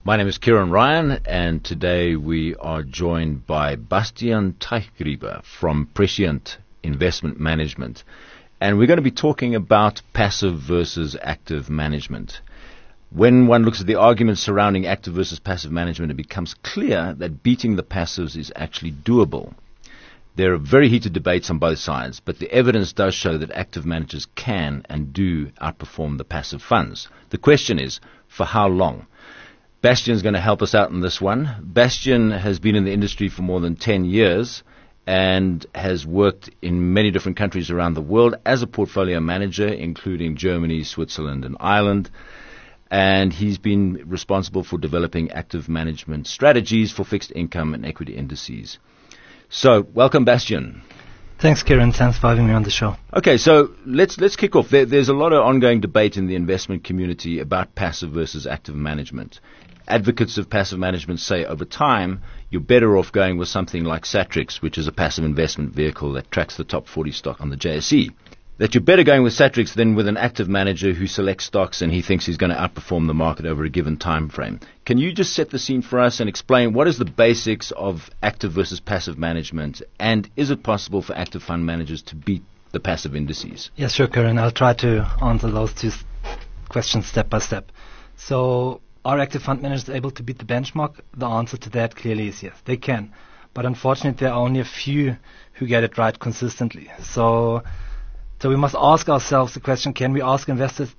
My name is Kieran Ryan, and today we are joined by Bastian Teichgräber from Prescient Investment Management. And we're going to be talking about passive versus active management. When one looks at the arguments surrounding active versus passive management, it becomes clear that beating the passives is actually doable. There are very heated debates on both sides, but the evidence does show that active managers can and do outperform the passive funds. The question is, for how long? Bastian's going to help us out in this one. Bastian has been in the industry for more than 10 years and has worked in many different countries around the world as a portfolio manager, including Germany, Switzerland, and Ireland. And he's been responsible for developing active management strategies for fixed income and equity indices. So, welcome, Bastian. Thanks, Kieran. Thanks for having me on the show. Okay, so let's kick off. There's a lot of ongoing debate in the investment community about passive versus active management. Advocates of passive management say over time you're better off going with something like Satrix, which is a passive investment vehicle that tracks the top 40 stock on the JSE. That you're better going with Satrix than with an active manager who selects stocks and he thinks he's going to outperform the market over a given time frame. Can you just set the scene for us and explain what is the basics of active versus passive management, and is it possible for active fund managers to beat the passive indices? Yes, sure, Kieran. I'll try to answer those two questions step by step. So, are active fund managers able to beat the benchmark? The answer to that clearly is yes, they can. But unfortunately, there are only a few who get it right consistently. So we must ask ourselves the question, can we ask investors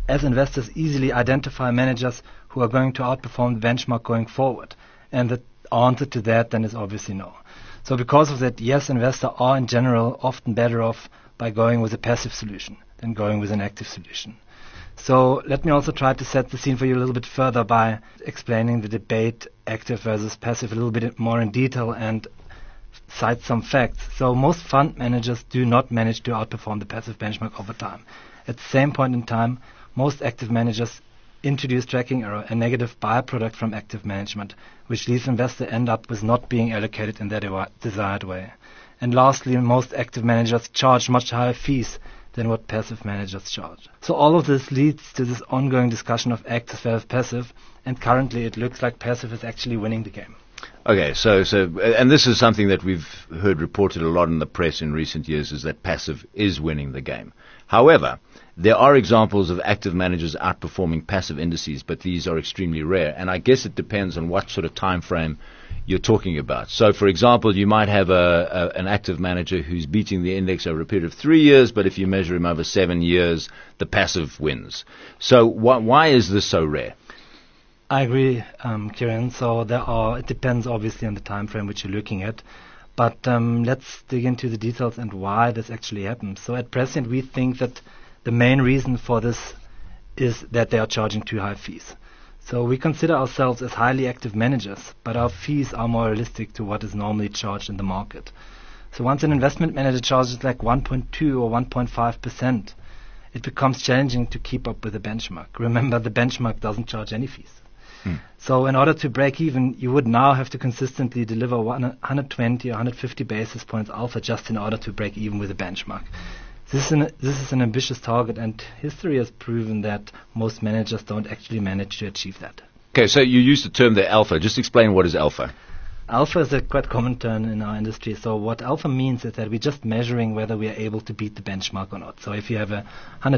easily identify managers who are going to outperform the benchmark going forward? And the answer to that then is obviously no. So because of that, yes, investors are in general often better off by going with a passive solution than going with an active solution. So let me also try to set the scene for you a little bit further by explaining the debate active versus passive a little bit more in detail and cite some facts. So most fund managers do not manage to outperform the passive benchmark over time. At the same point in time, most active managers introduce tracking error, a negative byproduct from active management, which leaves investors end up with not being allocated in their desired way. And lastly, most active managers charge much higher fees than what passive managers charge. So all of this leads to this ongoing discussion of active versus passive, and currently it looks like passive is actually winning the game. Okay, so and this is something that we've heard reported a lot in the press in recent years, is that passive is winning the game. However, there are examples of active managers outperforming passive indices, but these are extremely rare, and I guess it depends on what sort of time frame you're talking about. So, for example, you might have an active manager who's beating the index over a period of 3 years, but if you measure him over 7 years, the passive wins. So why is this so rare? I agree, Kieran. So it depends obviously on the time frame which you're looking at. But let's dig into the details and why this actually happens. So at present, we think that the main reason for this is that they are charging too high fees. So we consider ourselves as highly active managers, but our fees are more realistic to what is normally charged in the market. So once an investment manager charges like 1.2 or 1.5%, it becomes challenging to keep up with the benchmark. Remember, the benchmark doesn't charge any fees. So in order to break even, you would now have to consistently deliver 120 or 150 basis points alpha just in order to break even with the benchmark. This is an ambitious target, and history has proven that most managers don't actually manage to achieve that. Okay, so you used the term the alpha. Just explain what is alpha. Alpha is a quite common term in our industry. So what alpha means is that we're just measuring whether we are able to beat the benchmark or not. So if you have a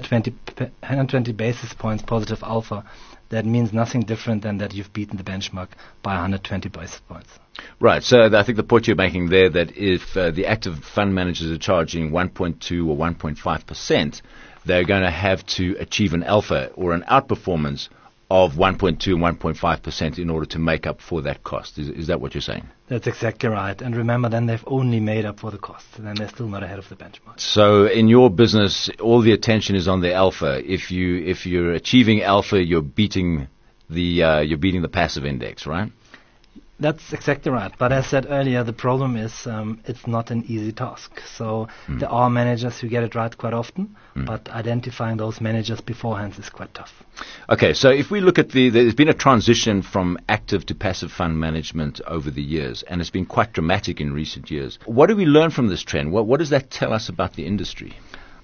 120 basis points positive alpha, that means nothing different than that you've beaten the benchmark by 120 basis points. Right. So I think the point you're making there, that if the active fund managers are charging 1.2 or 1.5%, they're going to have to achieve an alpha or an outperformance of 1.2 and 1.5% in order to make up for that cost. Is that what you're saying? That's exactly right. And remember, then they've only made up for the cost, and then they're still not ahead of the benchmark. So in your business, all the attention is on the alpha. If you're achieving alpha, you're beating the passive index, right? That's exactly right. But as I said earlier, the problem is it's not an easy task. So there are managers who get it right quite often, but identifying those managers beforehand is quite tough. Okay, so if we look at there's been a transition from active to passive fund management over the years, and it's been quite dramatic in recent years. What do we learn from this trend? What does that tell us about the industry?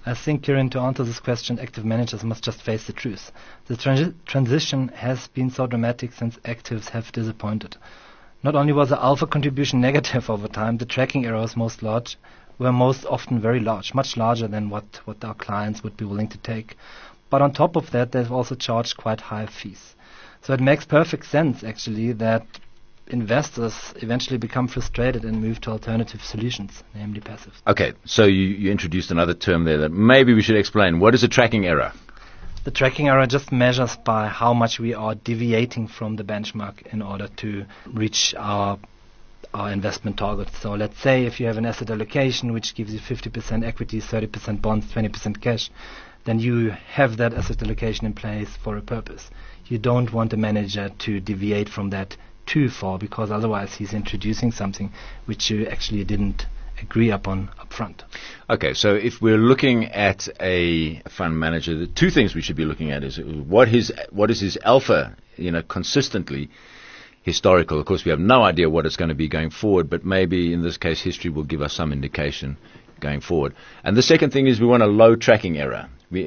I think, Kieran, to answer this question, active managers must just face the truth. The transition has been so dramatic since actives have disappointed. Not only was the alpha contribution negative over time, the tracking errors were most often very large, much larger than what our clients would be willing to take. But on top of that, they've also charged quite high fees. So it makes perfect sense, actually, that investors eventually become frustrated and move to alternative solutions, namely passive. Okay, so you introduced another term there that maybe we should explain. What is a tracking error? The tracking error just measures by how much we are deviating from the benchmark in order to reach our investment targets. So let's say if you have an asset allocation which gives you 50% equities, 30% bonds, 20% cash, then you have that asset allocation in place for a purpose. You don't want a manager to deviate from that too far, because otherwise he's introducing something which you actually didn't agree upon upfront. Okay, so if we're looking at a fund manager, the two things we should be looking at is what is his alpha, consistently historical. Of course, we have no idea what it's going to be going forward, but maybe in this case history will give us some indication going forward. And the second thing is we want a low tracking error.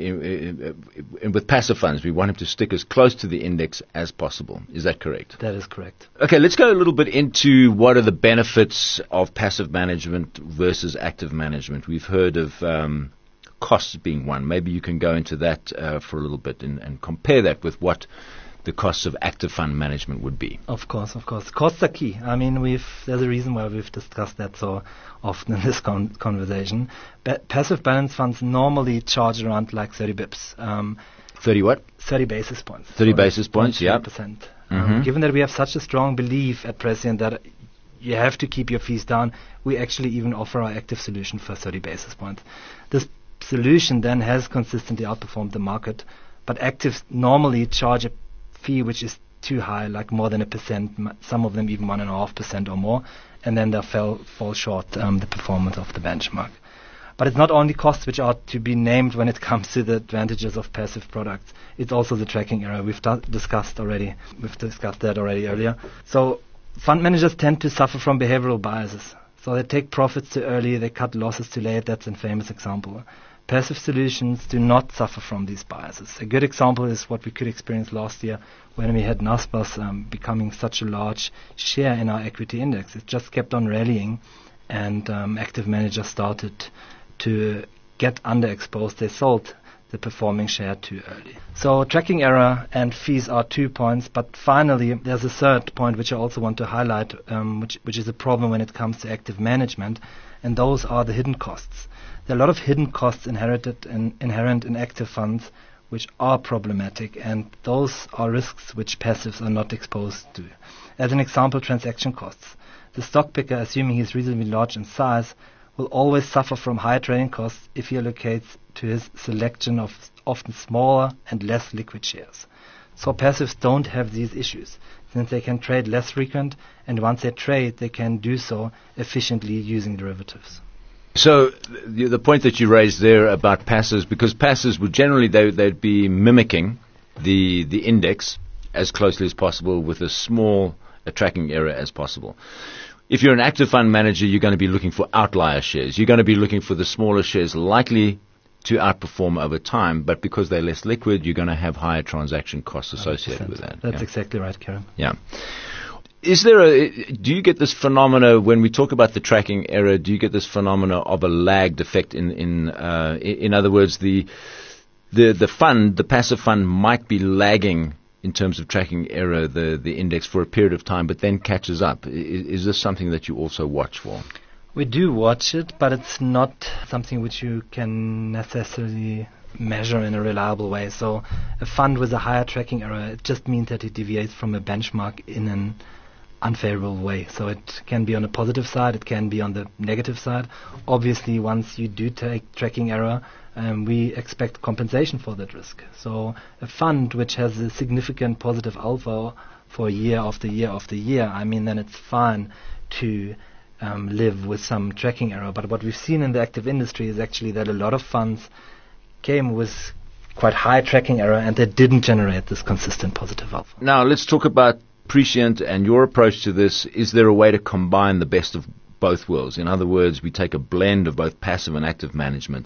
And with passive funds, we want him to stick as close to the index as possible. Is that correct? That is correct. Okay, let's go a little bit into what are the benefits of passive management versus active management. We've heard of costs being one. Maybe you can go into that for a little bit and compare that with what the costs of active fund management would be. Of course. Costs are key. I mean, there's a reason why we've discussed that so often in this conversation. Passive balance funds normally charge around like 30 bips. 30 what? 30 basis points. 30 basis points, yeah. Given that we have such a strong belief at Prescient that you have to keep your fees down, we actually even offer our active solution for 30 basis points. This solution then has consistently outperformed the market, but actives normally charge a fee which is too high, like more than 1%, some of them even 1.5% or more, and then they fall short the performance of the benchmark. But it's not only costs which are to be named when it comes to the advantages of passive products. It's also the tracking error. We've discussed that already earlier. So fund managers tend to suffer from behavioral biases. So they take profits too early, they cut losses too late. That's a famous example. Passive solutions do not suffer from these biases. A good example is what we could experience last year when we had Naspers becoming such a large share in our equity index. It just kept on rallying, and active managers started to get underexposed. They sold the performing share too early. So tracking error and fees are 2 points, but finally there's a third point which I also want to highlight, which is a problem when it comes to active management, and those are the hidden costs. There are a lot of hidden costs inherent in active funds which are problematic, and those are risks which passives are not exposed to. As an example, transaction costs. The stock picker, assuming he's reasonably large in size, will always suffer from high trading costs if he allocates to his selection of often smaller and less liquid shares. So passives don't have these issues, since they can trade less frequent, and once they trade, they can do so efficiently using derivatives. So the point that you raised there about passives, because passives would generally they'd be mimicking the index as closely as possible with as small a tracking error as possible. If you're an active fund manager, you're going to be looking for outlier shares. You're going to be looking for the smaller shares likely to outperform over time, but because they're less liquid, you're going to have higher transaction costs associated 100%. with that. That's exactly right, Karen. Yeah. Do you get this phenomena when we talk about the tracking error? Do you get this phenomena of a lagged effect? In other words, the passive fund might be lagging in terms of tracking error, the index for a period of time, but then catches up. Is this something that you also watch for? We do watch it, but it's not something which you can necessarily measure in a reliable way. So a fund with a higher tracking error, it just means that it deviates from a benchmark in an unfavorable way. So it can be on the positive side, it can be on the negative side. Obviously, once you do take tracking error, we expect compensation for that risk. So a fund which has a significant positive alpha for year after year after year, then it's fine to live with some tracking error. But what we've seen in the active industry is actually that a lot of funds came with quite high tracking error and they didn't generate this consistent positive alpha. Now let's talk about Prescient and your approach to this. Is there a way to combine the best of both worlds? In other words, we take a blend of both passive and active management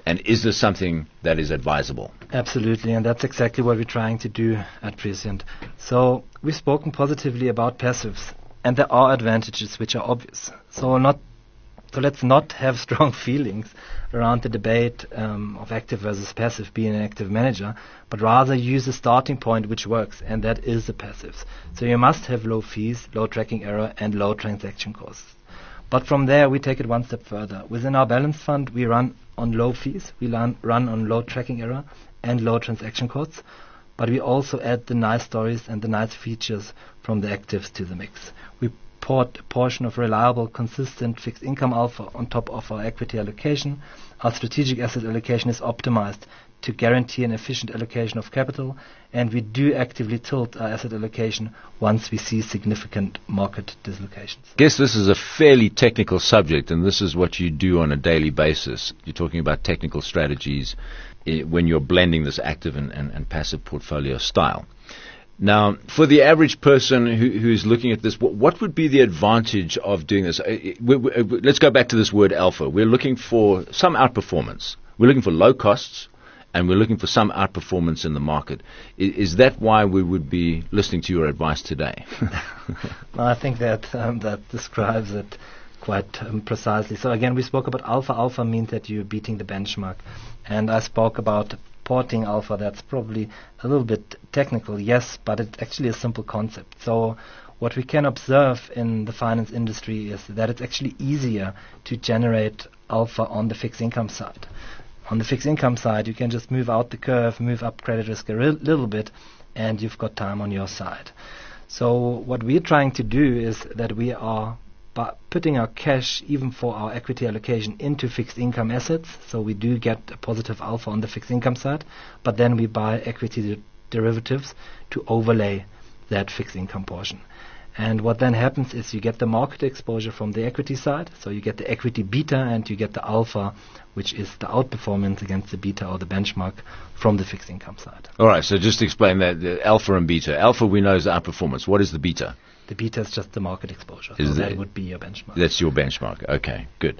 And is this something that is advisable? Absolutely, and that's exactly what we're trying to do at Prescient. So we've spoken positively about passives, and there are advantages which are obvious. So let's not have strong feelings around the debate of active versus passive being an active manager, but rather use a starting point which works, and that is the passives. So you must have low fees, low tracking error, and low transaction costs. But from there, we take it one step further. Within our balanced fund, we run on low fees, we run on low tracking error and low transaction costs, but we also add the nice stories and the nice features from the actives to the mix. We port a portion of reliable, consistent fixed income alpha on top of our equity allocation. Our strategic asset allocation is optimized to guarantee an efficient allocation of capital, and we do actively tilt our asset allocation once we see significant market dislocations. I guess this is a fairly technical subject, and this is what you do on a daily basis. You're talking about technical strategies when you're blending this active and passive portfolio style. Now, for the average person who's looking at this, what would be the advantage of doing this? Let's go back to this word alpha. We're looking for some outperformance. We're looking for low costs, and we're looking for some outperformance in the market. Is that why we would be listening to your advice today? Well, I think that describes it quite precisely. So again, we spoke about alpha. Alpha means that you're beating the benchmark. And I spoke about porting alpha. That's probably a little bit technical, yes, but it's actually a simple concept. So what we can observe in the finance industry is that it's actually easier to generate alpha on the fixed income side. On the fixed income side, you can just move out the curve, move up credit risk a little bit, and you've got time on your side. So what we're trying to do is that we are putting our cash, even for our equity allocation, into fixed income assets. So we do get a positive alpha on the fixed income side, but then we buy equity derivatives to overlay that fixed income portion. And what then happens is you get the market exposure from the equity side, so you get the equity beta and you get the alpha, which is the outperformance against the beta or the benchmark from the fixed income side. All right, so just explain that, the alpha and beta. Alpha we know is the outperformance. What is the beta? The beta is just the market exposure, so that would be your benchmark. That's your benchmark. Okay, good.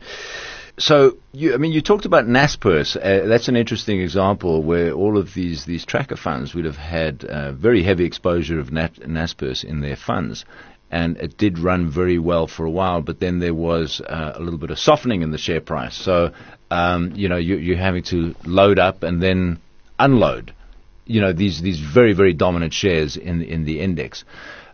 So, you talked about Naspers. That's an interesting example where all of these tracker funds would have had very heavy exposure of Naspers in their funds. And it did run very well for a while, but then there was a little bit of softening in the share price. So, you're having to load up and then unload, these very, very dominant shares in the index.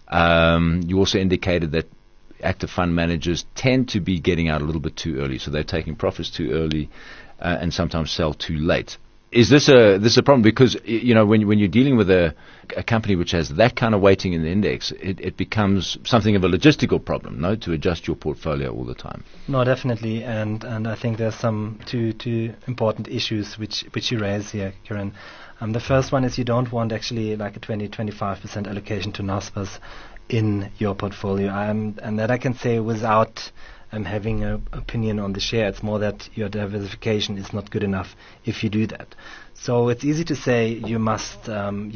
You also indicated that active fund managers tend to be getting out a little bit too early, so they're taking profits too early and sometimes sell too late. Is this a problem? Because when you're dealing with a company which has that kind of weighting in the index, it becomes something of a logistical problem, no, to adjust your portfolio all the time. No, definitely, and I think there's some two important issues which you raise here, Kieran. The first one is you don't want actually like a 20-25% allocation to Naspers in your portfolio, and that I can say without having an opinion on the share. It's more that your diversification is not good enough if you do that. So it's easy to say you must stick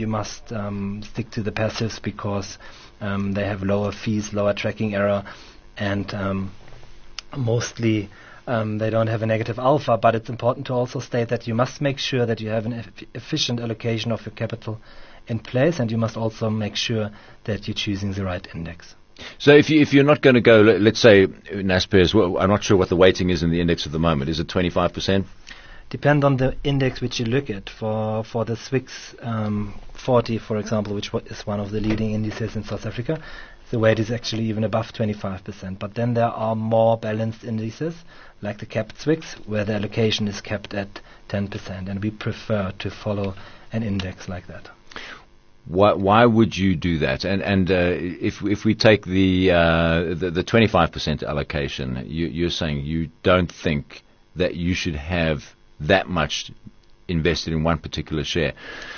to the passives because they have lower fees, lower tracking error, and mostly they don't have a negative alpha. But it's important to also state that you must make sure that you have an efficient allocation of your capital in place, and you must also make sure that you're choosing the right index. So if you're not going to go, let's say Naspers, well, I'm not sure what the weighting is in the index at the moment. Is it 25%? Depend on the index which you look at. For the Swix 40, for example, which is one of the leading indices in South Africa, the weight is actually even above 25%. But then there are more balanced indices, like the capped Swix, where the allocation is capped at 10%, and we prefer to follow an index like that. Why would you do that? And if we take the 25% allocation, you're saying you don't think that you should have that much invested in one particular share.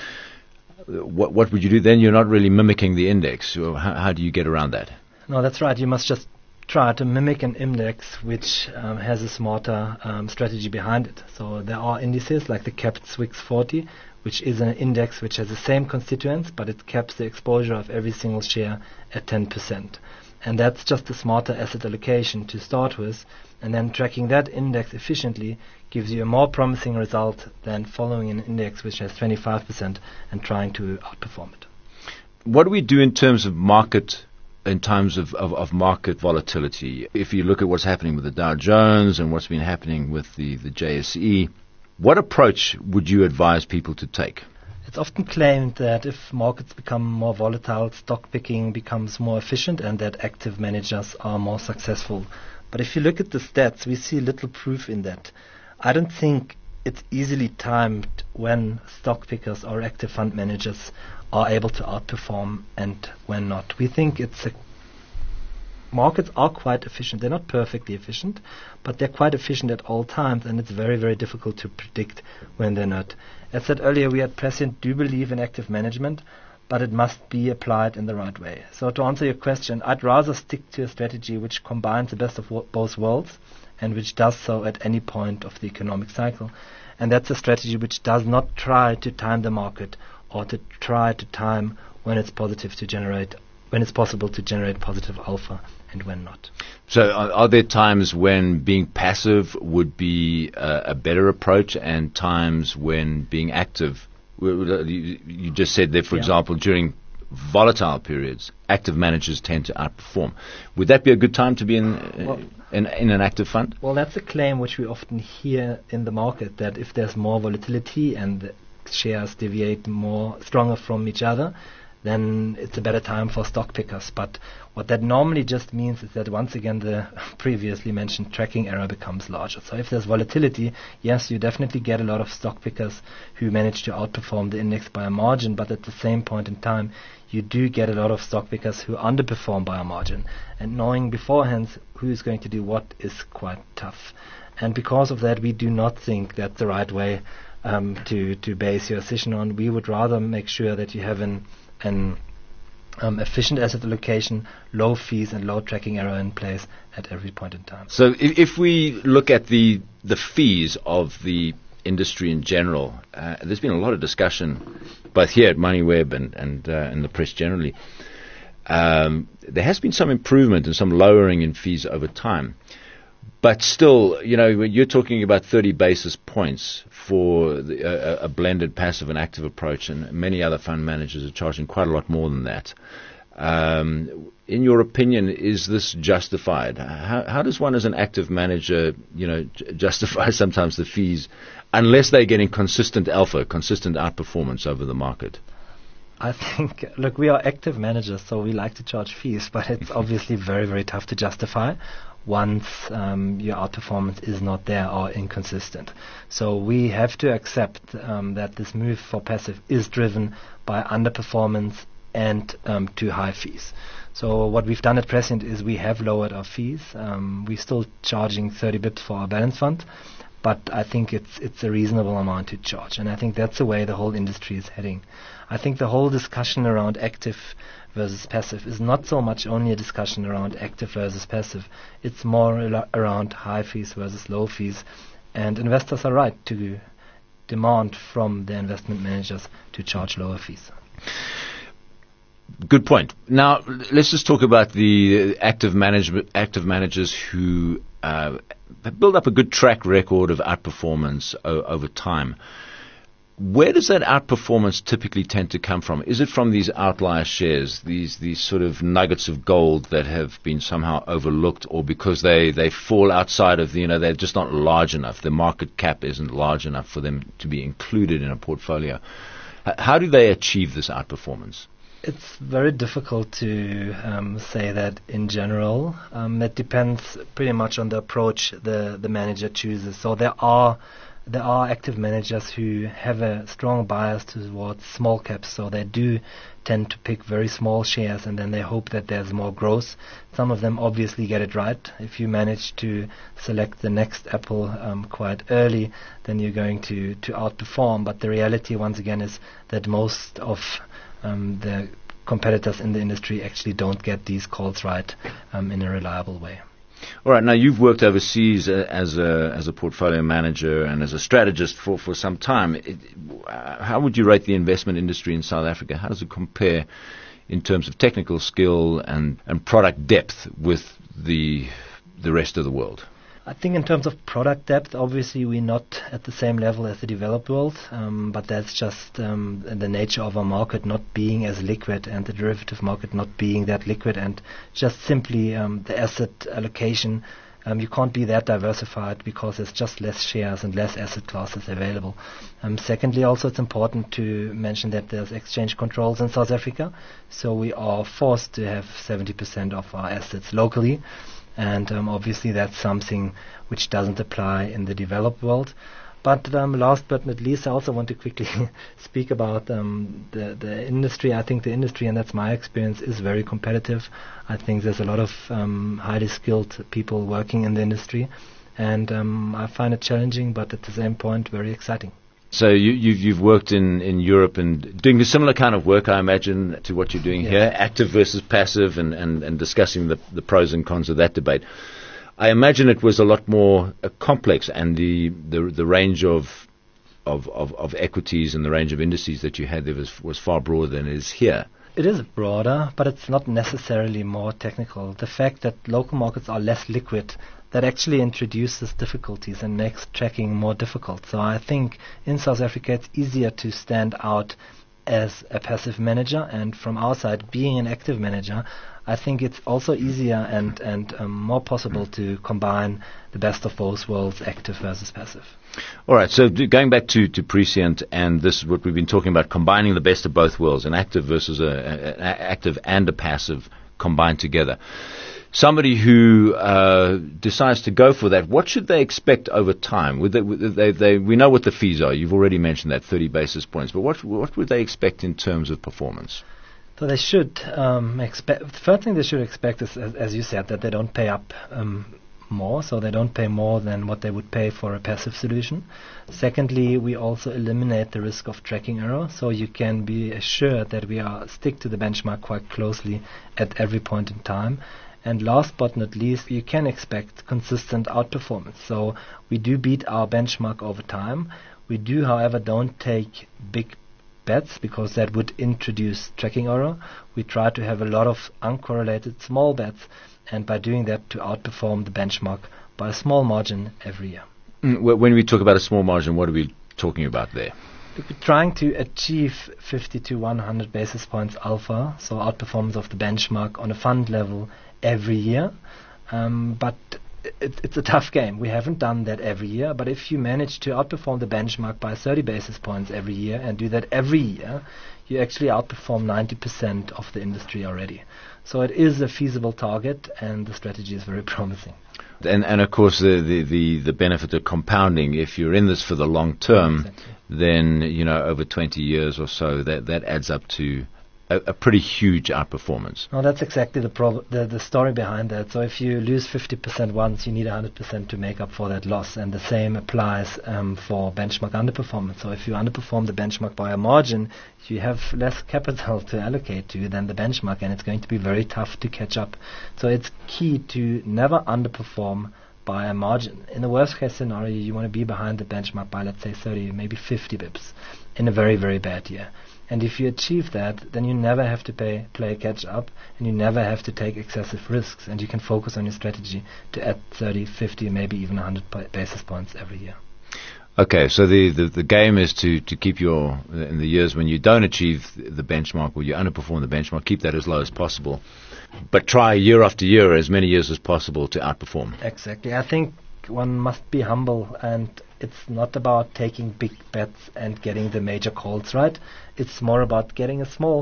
What would you do then? You're not really mimicking the index. How do you get around that? No, that's right. You must just try to mimic an index which has a smarter strategy behind it. So there are indices like the capped Swix 40, which is an index which has the same constituents, but it caps the exposure of every single share at 10%. And that's just a smarter asset allocation to start with, and then tracking that index efficiently gives you a more promising result than following an index which has 25% and trying to outperform it. What do we do in terms of market, in terms of market volatility? If you look at what's happening with the Dow Jones and what's been happening with the JSE, what approach would you advise people to take? It's often claimed that if markets become more volatile, stock picking becomes more efficient and that active managers are more successful. But if you look at the stats, we see little proof in that. I don't think it's easily timed when stock pickers or active fund managers are able to outperform and when not. We think markets are quite efficient. They're not perfectly efficient, but they're quite efficient at all times, and it's very, very difficult to predict when they're not. As said earlier, we at Prescient do believe in active management, but it must be applied in the right way. So to answer your question, I'd rather stick to a strategy which combines the best of both worlds and which does so at any point of the economic cycle. And that's a strategy which does not try to time the market or to try to time when it's possible to generate positive alpha and when not. So are there times when being passive would be a better approach and times when being active? You just said there, for example, during volatile periods, active managers tend to outperform. Would that be a good time to be in an active fund? Well, that's a claim which we often hear in the market, that if there's more volatility and the shares deviate more stronger from each other, then it's a better time for stock pickers. But what that normally just means is that once again the previously mentioned tracking error becomes larger. So if there's volatility, yes, you definitely get a lot of stock pickers who manage to outperform the index by a margin, but at the same point in time you do get a lot of stock pickers who underperform by a margin. And knowing beforehand who is going to do what is quite tough. And because of that, we do not think that's the right way to base your decision on. We would rather make sure that you have an efficient asset allocation, low fees and low tracking error in place at every point in time. So if we look at the fees of the industry in general, there's been a lot of discussion both here at MoneyWeb and in the press generally. There has been some improvement and some lowering in fees over time. But still, when you're talking about 30 basis points for a blended passive and active approach, and many other fund managers are charging quite a lot more than that. In your opinion, is this justified? How does one as an active manager, justify sometimes the fees unless they're getting consistent alpha, consistent outperformance over the market? I think, look, we are active managers, so we like to charge fees, but it's obviously very, very tough to justify once your outperformance is not there or inconsistent. So we have to accept that this move for passive is driven by underperformance and too high fees. So what we've done at Prescient is we have lowered our fees. We're still charging 30 bips for our balance fund, but I think it's a reasonable amount to charge, and I think that's the way the whole industry is heading. I think the whole discussion around active versus passive is not so much only a discussion around active versus passive. It's more around high fees versus low fees, and investors are right to demand from their investment managers to charge lower fees. Good point. Now, let's just talk about the active managers who build up a good track record of outperformance over time. Where does that outperformance typically tend to come from? Is it from these outlier shares, these sort of nuggets of gold that have been somehow overlooked, or because they fall outside of they're just not large enough, the market cap isn't large enough for them to be included in a portfolio? How do they achieve this outperformance? It's very difficult to say that in general. It depends pretty much on the approach the manager chooses. So there are active managers who have a strong bias towards small caps, so they do tend to pick very small shares and then they hope that there's more growth. Some of them obviously get it right. If you manage to select the next Apple quite early, then you're going to outperform. But the reality, once again, is that most of the competitors in the industry actually don't get these calls right in a reliable way. All right. Now, you've worked overseas as a portfolio manager and as a strategist for some time. How would you rate the investment industry in South Africa? How does it compare in terms of technical skill and product depth with the rest of the world? I think in terms of product depth, obviously we're not at the same level as the developed world, but that's just the nature of our market not being as liquid and the derivative market not being that liquid, and just simply the asset allocation. You can't be that diversified because there's just less shares and less asset classes available. Secondly, also it's important to mention that there's exchange controls in South Africa, so we are forced to have 70% of our assets locally. And obviously that's something which doesn't apply in the developed world. But last but not least, I also want to quickly speak about the industry. I think the industry, and that's my experience, is very competitive. I think there's a lot of highly skilled people working in the industry. And I find it challenging, but at the same point, very exciting. So you've worked in Europe and doing a similar kind of work, I imagine, to what you're doing here, active versus passive, and discussing the pros and cons of that debate. I imagine it was a lot more complex, and the range of equities and the range of indices that you had there was far broader than it is here. It is broader, but it's not necessarily more technical. The fact that local markets are less liquid, that actually introduces difficulties and makes tracking more difficult. So I think in South Africa it's easier to stand out as a passive manager, and from our side, being an active manager, I think it's also easier and more possible to combine the best of both worlds, active versus passive. All right, so going back to Prescient, and this is what we've been talking about, combining the best of both worlds, an active versus an active and a passive combined together. Somebody who decides to go for that, what should they expect over time? We know what the fees are. You've already mentioned that, 30 basis points. But what would they expect in terms of performance? So they should expect. The first thing they should expect is, as you said, that they don't pay up more. So they don't pay more than what they would pay for a passive solution. Secondly, we also eliminate the risk of tracking error. So you can be assured that we stick to the benchmark quite closely at every point in time. And last but not least, you can expect consistent outperformance. So we do beat our benchmark over time. We do, however, don't take big bets because that would introduce tracking error. We try to have a lot of uncorrelated small bets, and by doing that to outperform the benchmark by a small margin every year. When we talk about a small margin, what are we talking about there? We're trying to achieve 50 to 100 basis points alpha, so outperformance of the benchmark on a fund level every year, but it's a tough game. We haven't done that every year, but if you manage to outperform the benchmark by 30 basis points every year and do that every year, you actually outperform 90% of the industry already. So it is a feasible target, and the strategy is very promising. And of course the benefit of compounding, if you're in this for the long term, exactly. Then over 20 years or so, that adds up to a pretty huge outperformance. No, that's exactly the story behind that. So if you lose 50% once, you need 100% to make up for that loss, and the same applies for benchmark underperformance. So if you underperform the benchmark by a margin, you have less capital to allocate to than the benchmark, and it's going to be very tough to catch up. So it's key to never underperform by a margin. In the worst case scenario, you want to be behind the benchmark by, let's say, 30, maybe 50 bips in a very, very bad year. And if you achieve that, then you never have to play catch up, and you never have to take excessive risks, and you can focus on your strategy to add 30, 50, maybe even 100 basis points every year. Okay, so the game is to keep in the years when you don't achieve the benchmark or you underperform the benchmark, keep that as low as possible, but try year after year, as many years as possible, to outperform. Exactly. I think one must be humble, and it's not about taking big bets and getting the major calls right. It's more about getting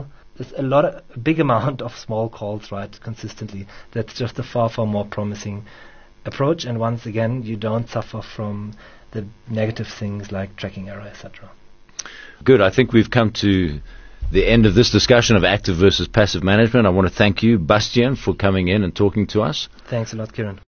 a big amount of small calls right consistently. That's just a far more promising approach. And once again, you don't suffer from the negative things like tracking error, etc. Good. I think we've come to the end of this discussion of active versus passive management. I want to thank you, Bastiaan, for coming in and talking to us. Thanks a lot, Kieran.